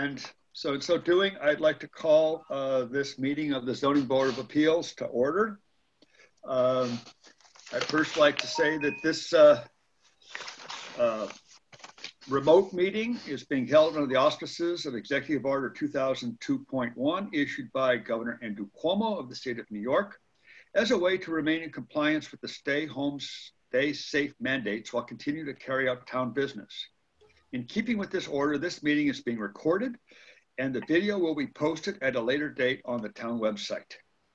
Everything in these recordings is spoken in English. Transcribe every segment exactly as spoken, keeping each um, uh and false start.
And so in so doing, I'd like to call uh, this meeting of the Zoning Board of Appeals to order. Um, I'd first like to say that this uh, uh, remote meeting is being held under the auspices of Executive Order two thousand two point one issued by Governor Andrew Cuomo of the state of New York as a way to remain in compliance with the stay home, stay safe mandates while continuing to carry out town business. In keeping with this order, this meeting is being recorded and the video will be posted at a later date on the town website.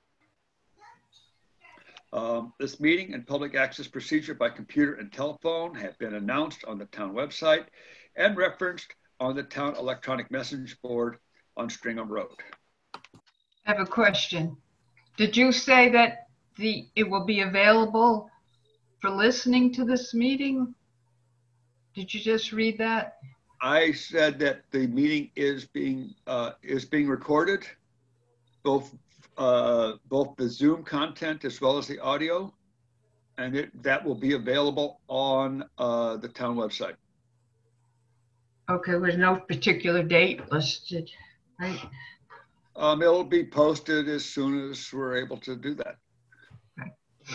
Um, this meeting and public access procedure by computer and telephone have been announced on the town website and referenced on the town electronic message board on Stringham Road. I have a question. Did you say that the it will be available for listening to this meeting? Did you just read that? I said that the meeting is being uh, is being recorded, both uh, both the Zoom content as well as the audio, and it, that will be available on uh, the town website. Okay, there's no particular date listed, right? Um, it'll be posted as soon as we're able to do that. Okay.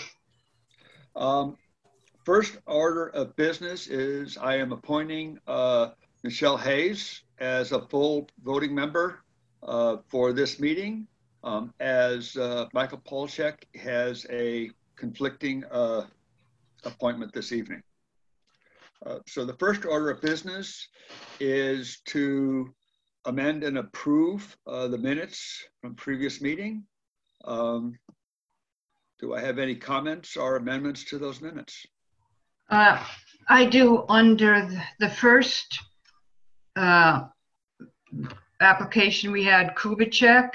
Um, first order of business is I am appointing uh, Michelle Hayes as a full voting member uh, for this meeting, um, as uh, Michael Polchek has a conflicting uh, appointment this evening. Uh, so the first order of business is to amend and approve uh, the minutes from previous meeting. Um, do I have any comments or amendments to those minutes? Uh, I do under the first uh, application we had Kubitschek.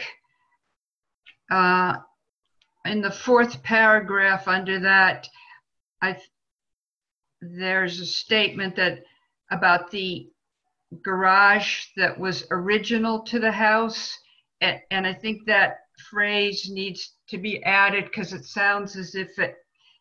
Uh, in the fourth paragraph under that, I there's a statement that about the garage that was original to the house, and, and I think that phrase needs to be added because it sounds as if it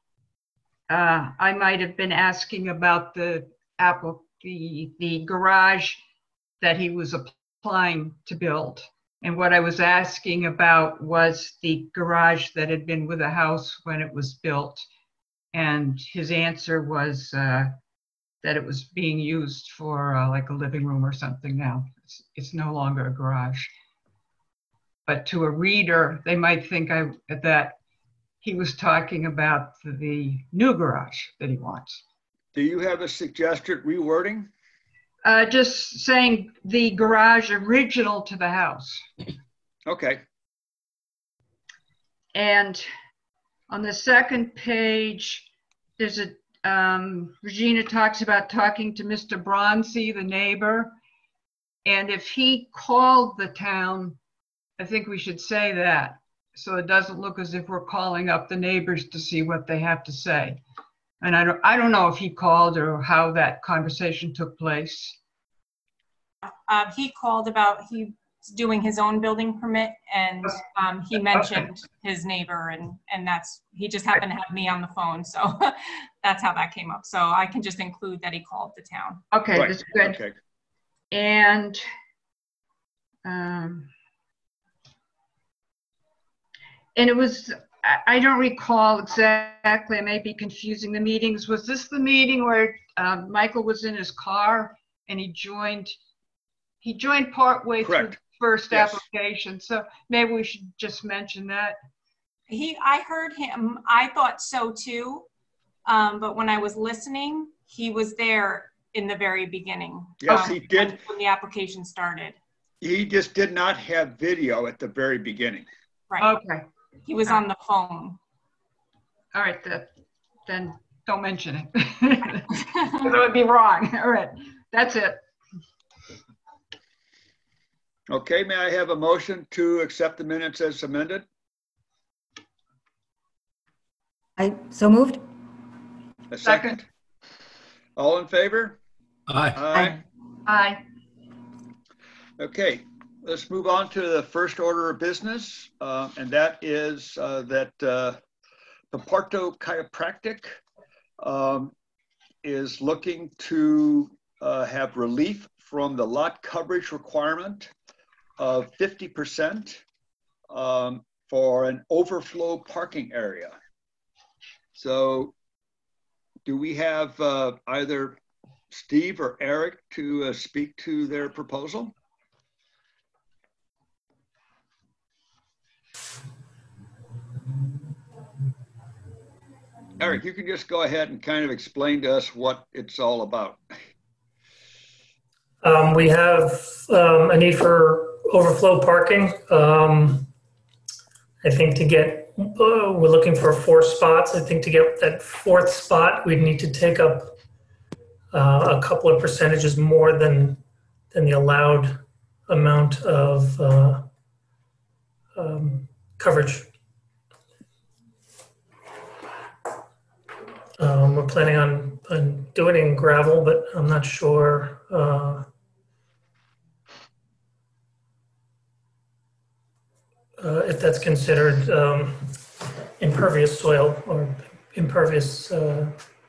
uh, I might have been asking about the apple the the garage that he was applying to build, and what I was asking about was the garage that had been with the house when it was built, and his answer was uh, that it was being used for uh, like a living room or something now. It's, it's no longer a garage. But to a reader, they might think I, that he was talking about the new garage that he wants. Do you have a suggested rewording? Uh, just saying the garage original to the house. Okay. And on the second page, there's a Um, Regina talks about talking to Mister Bronzy, the neighbor, and if he called the town, I think we should say that, so it doesn't look as if we're calling up the neighbors to see what they have to say. And I don't, I don't know if he called or how that conversation took place. Uh, he called about he's doing his own building permit, and um, he mentioned okay. his neighbor, and and that's he just happened to have me on the phone, so that's how that came up. So I can just include that he called the town. Okay, right. That's good. Okay. And um, and it was I don't recall exactly. I may be confusing the meetings. Was this the meeting where um, Michael was in his car and he joined? He joined partway Correct. through the first Yes. application, so maybe we should just mention that. He, I heard him. I thought so too, um, but when I was listening, he was there in the very beginning. Yes, um, he did. When the application started. He just did not have video at the very beginning. Right. Okay. He was on the phone. All right, that, then don't mention it. It would be wrong. All right, that's it. Okay, may I have a motion to accept the minutes as amended? I so moved. A second? Second. All in favor? Aye. Aye. Aye. Okay, let's move on to the first order of business, uh, and that is uh, that uh, Paparto Chiropractic um, is looking to uh, have relief from the lot coverage requirement of fifty percent um, for an overflow parking area. So do we have uh, either Steve or Eric to uh, speak to their proposal? Eric, you can just go ahead and kind of explain to us what it's all about. Um, we have um, a need for overflow parking. Um, I think to get, uh, we're looking for four spots. I think to get that fourth spot, we'd need to take up uh, a couple of percentages more than than the allowed amount of uh, um, coverage. Um, we're planning on, on doing it in gravel, but I'm not sure. Uh, uh, if that's considered um, impervious soil or impervious uh,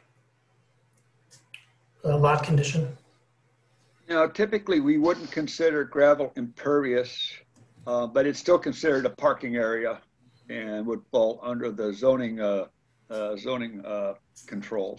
uh, lot condition. Now, typically we wouldn't consider gravel impervious, uh, but it's still considered a parking area and would fall under the zoning uh, uh, zoning uh, controls.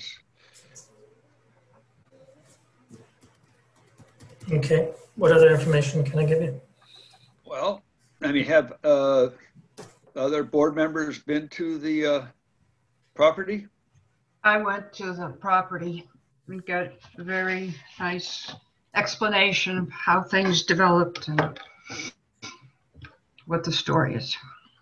Okay. What other information can I give you? Well, I mean, have uh, other board members been to the uh, property? I went to the property and got a very nice explanation of how things developed and what the story is.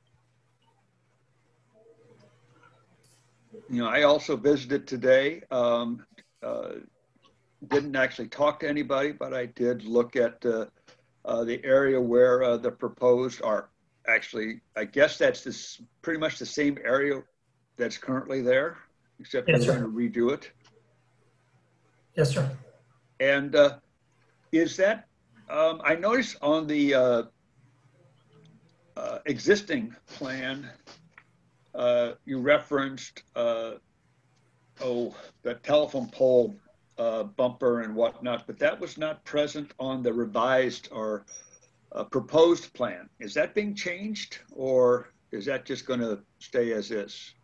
You know, I also visited today. Um, uh, didn't actually talk to anybody, but I did look at uh, uh, the area where uh, the proposed are actually, I guess that's this pretty much the same area that's currently there, except Yes, we're sir. going to redo it. Yes, sir. And uh, is that, um, I noticed on the uh, uh, existing plan, uh, you referenced, uh, oh, the telephone pole uh, bumper and whatnot, but that was not present on the revised or uh, proposed plan. Is that being changed, or is that just going to stay as is?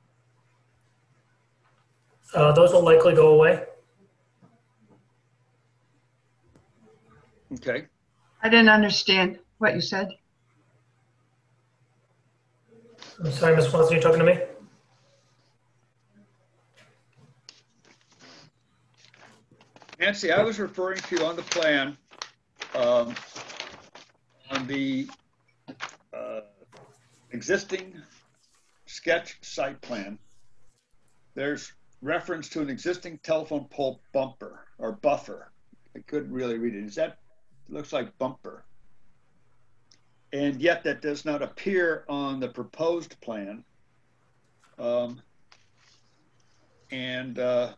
Uh, those will likely go away. Okay. I didn't understand what you said. I'm sorry, Miz Swanson, you talking to me? Nancy, I was referring to on the plan, um, on the uh, existing sketch site plan, there's reference to an existing telephone pole bumper or buffer. I couldn't really read it. Is that, it looks like bumper. And yet that does not appear on the proposed plan. Um, and uh,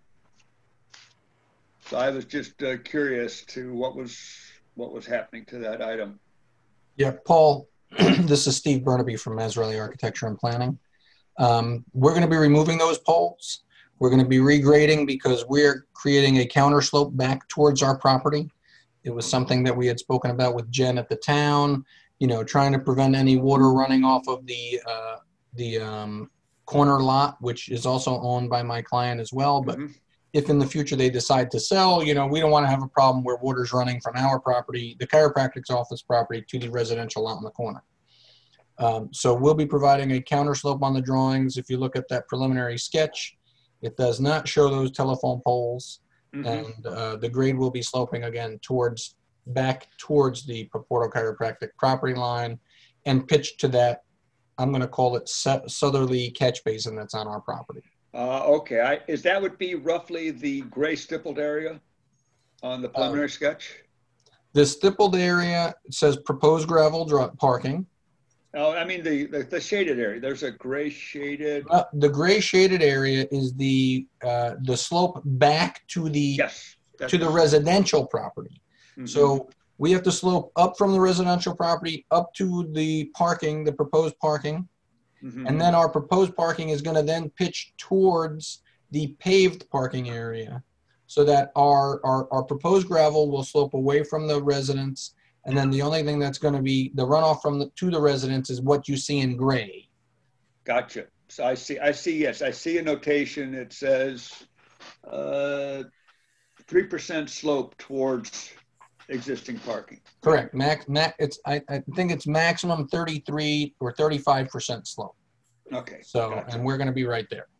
so I was just uh, curious to what was what was happening to that item. Yeah, Paul, this is Steve Burnaby from Mazzarelli Architecture and Planning. Um, we're going to be removing those poles. We're going to be regrading because we're creating a counter slope back towards our property. It was something that we had spoken about with Jen at the town, you know, trying to prevent any water running off of the uh, the um, corner lot, which is also owned by my client as well. But Mm-hmm. if in the future they decide to sell, you know, we don't want to have a problem where water's running from our property, the chiropractic's office property, to the residential lot in the corner. Um, so we'll be providing a counter slope on the drawings. If you look at that preliminary sketch, it does not show those telephone poles. Mm-hmm. And uh, the grade will be sloping again towards, back towards the Porto Chiropractic property line and pitched to that, I'm going to call it southerly catch basin that's on our property. Uh, okay, I, is that would be roughly the gray stippled area on the preliminary uh, sketch? The stippled area says proposed gravel parking. Oh, I mean the, the, the shaded area. There's a gray shaded. Uh, the gray shaded area is the uh, the slope back to the yes, to the residential property. Mm-hmm. So we have to slope up from the residential property up to the parking, the proposed parking. Mm-hmm. And then our proposed parking is going to then pitch towards the paved parking area. so that our, our, our proposed gravel will slope away from the residents. And then the only thing that's going to be the runoff from the, to the residents is what you see in gray. Gotcha. So I see, I see, yes, I see a notation. It says uh, three percent slope towards existing parking. Correct. Max, max, it's, I, I think it's maximum thirty-three or thirty-five percent slope. Okay. So, Gotcha. and we're going to be right there.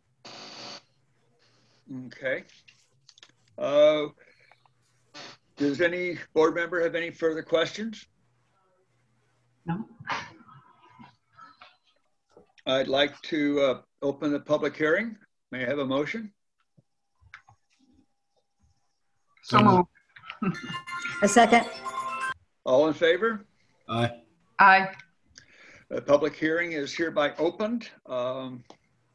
Okay. Uh, does any board member have any further questions? No. I'd like to uh, open the public hearing. May I have a motion? So moved. A second. All in favor? Aye. Aye. The public hearing is hereby opened. Um,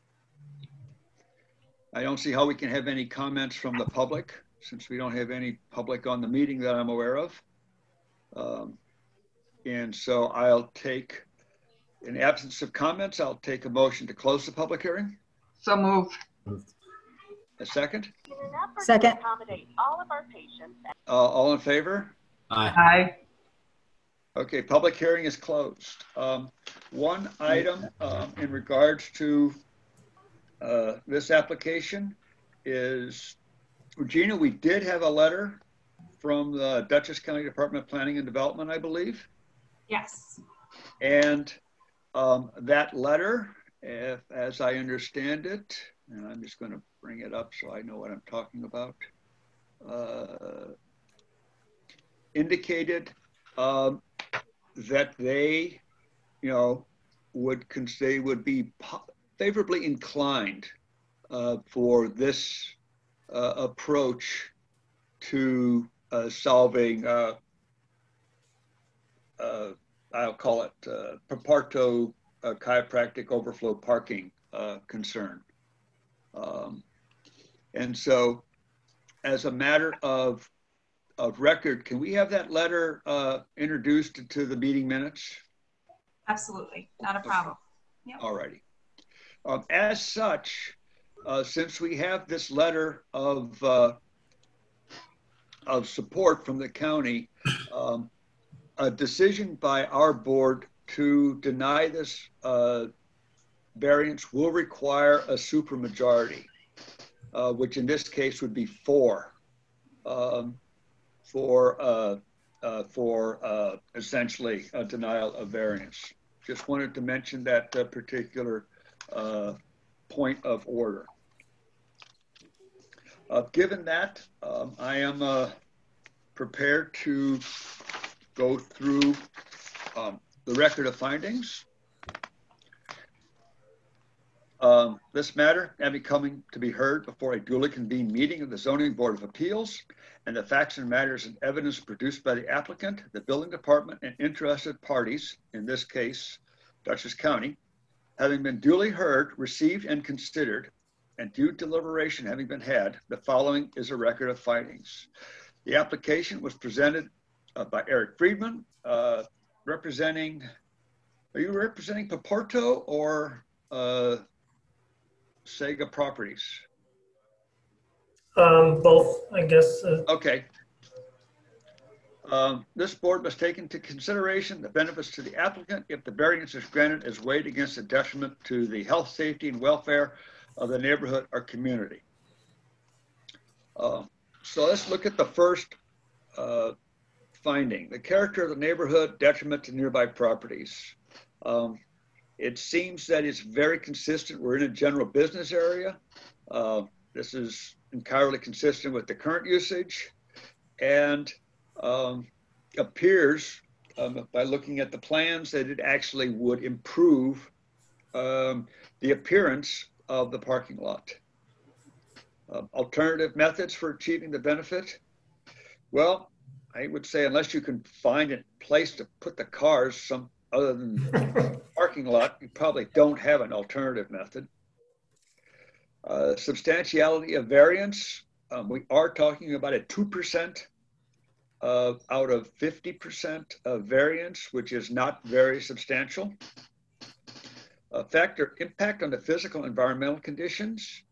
I don't see how we can have any comments from the public since we don't have any public on the meeting that I'm aware of. Um, and so I'll take, in absence of comments, I'll take a motion to close the public hearing. So moved. A second? Second. Accommodate all of our patients. Uh, all in favor? Aye. Aye. Okay, public hearing is closed. Um, one item um, in regards to uh, this application is, Regina, we did have a letter from the Dutchess County Department of Planning and Development, I believe. Yes. And um, that letter, if, as I understand it, and I'm just going to bring it up so I know what I'm talking about, uh, indicated um, that they, you know, would they would be favorably inclined uh, for this uh, approach to uh, solving, uh, uh, I'll call it uh, Paparto uh, chiropractic overflow parking uh, concern. Um, and so as a matter of of record, can we have that letter uh, introduced to the meeting minutes? Absolutely. Not a problem. Yep. All righty. Um, as such, uh, since we have this letter of uh, of support from the county, um, a decision by our board to deny this uh, variance will require a supermajority, uh, which in this case would be four. Um, for uh, uh, for uh, essentially a denial of variance. Just wanted to mention that uh, particular uh, point of order. Uh, given that, um, I am uh, prepared to go through um, the record of findings. Um, this matter having coming to be heard before a duly convened meeting of the Zoning Board of Appeals, and the facts and matters and evidence produced by the applicant, the building department, and interested parties, in this case, Dutchess County, having been duly heard, received, and considered, and due deliberation having been had, the following is a record of findings. The application was presented uh, by Eric Friedman, uh, representing, are you representing Paparto or uh, Sega Properties? Um, both, I guess. Uh, Okay. Um, this board must take into consideration the benefits to the applicant if the variance is granted is weighed against the detriment to the health, safety, and welfare of the neighborhood or community. Uh, so let's look at the first uh, finding. The character of the neighborhood, detriment to nearby properties. Um, it seems that it's very consistent. We're in a general business area. Uh, this is entirely consistent with the current usage, and um, appears um, by looking at the plans that it actually would improve um, the appearance of the parking lot. Uh, alternative methods for achieving the benefit? Well, I would say unless you can find a place to put the cars some other than the parking lot, you probably don't have an alternative method. Uh, substantiality of variance, um, we are talking about a two percent uh, out of fifty percent of variance, which is not very substantial. A factor impact on the physical environmental conditions.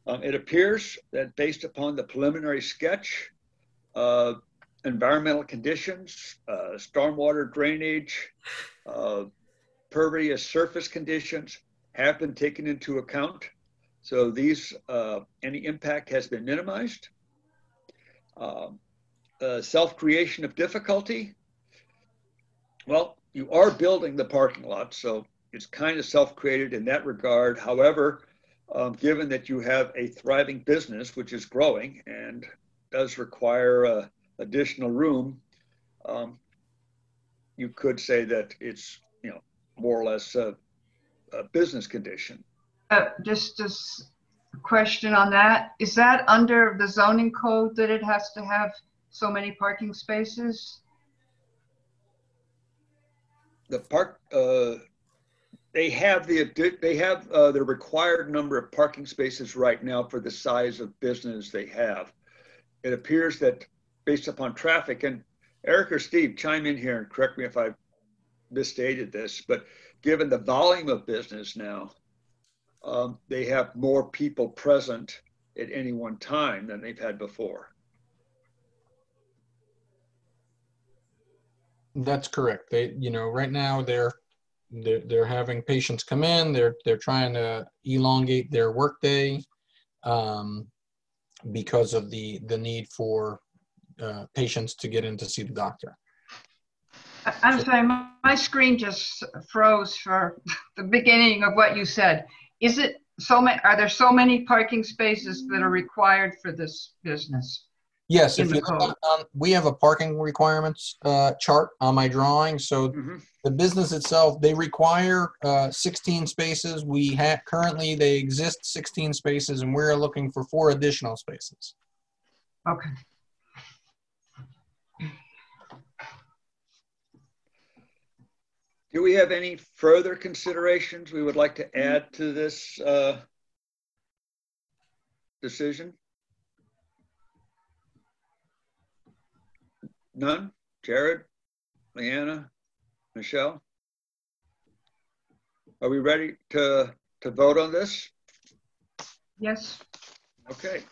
Um, it appears that based upon the preliminary sketch, uh, environmental conditions, uh, stormwater drainage, uh, pervious surface conditions have been taken into account. So these, uh, any impact has been minimized. Um, uh, self-creation of difficulty. Well, you are building the parking lot, so it's kind of self-created in that regard. However, um, given that you have a thriving business, which is growing and does require uh, additional room, um, you could say that it's, you know, more or less a, a business condition. Uh, just a s- question on that. Is that under the zoning code that it has to have so many parking spaces? The park, uh, they have the they have uh, the required number of parking spaces right now for the size of business they have. It appears that based upon traffic, and Eric or Steve, chime in here and correct me if I've misstated this, but given the volume of business now, um, they have more people present at any one time than they've had before. That's correct. They, you know, right now they're they're, they're having patients come in. They're they're trying to elongate their workday um, because of the the need for uh, patients to get in to see the doctor. I- I'm sorry, my, my screen just froze for the beginning of what you said. Is it so many, are there so many parking spaces that are required for this business? Yes, In if the you look code. on, on- we have a parking requirements uh, chart on my drawing. So Mhm. the business itself, they require uh, sixteen spaces. We have currently they exist sixteen spaces, and we're looking for four additional spaces. Okay. Do we have any further considerations we would like to add to this uh, decision? None? Jared, Leanna, Michelle? Are we ready to, to vote on this? Yes. Okay.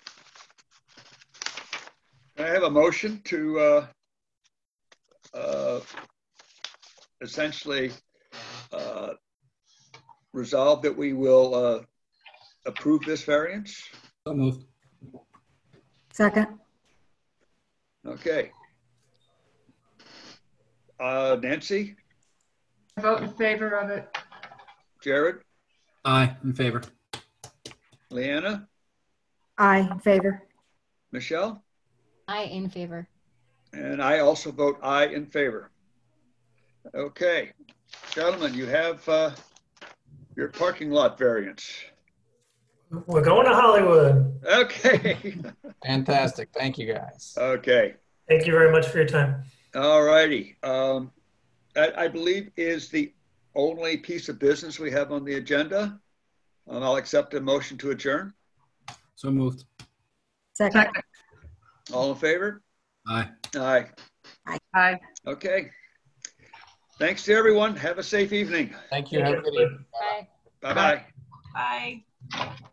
Can I have a motion to uh, uh, essentially uh, resolve that we will uh, approve this variance? So moved. Second. Okay. Uh, Nancy, I vote in favor of it. Jared, Aye, in favor. Leanna, Aye, in favor. Michelle, Aye, in favor. and I also vote aye in favor. Okay, gentlemen, you have uh, your parking lot variance. We're going to Hollywood. Okay. Fantastic. Thank you, guys. Okay. Thank you very much for your time. All righty. Um, I, I believe is the only piece of business we have on the agenda. Um, I'll accept a motion to adjourn. So moved. Second. Second. All in favor? Aye. Aye. Aye. Okay. Thanks to everyone. Have a safe evening. Thank you. Have a good evening. Aye. Bye-bye. Bye.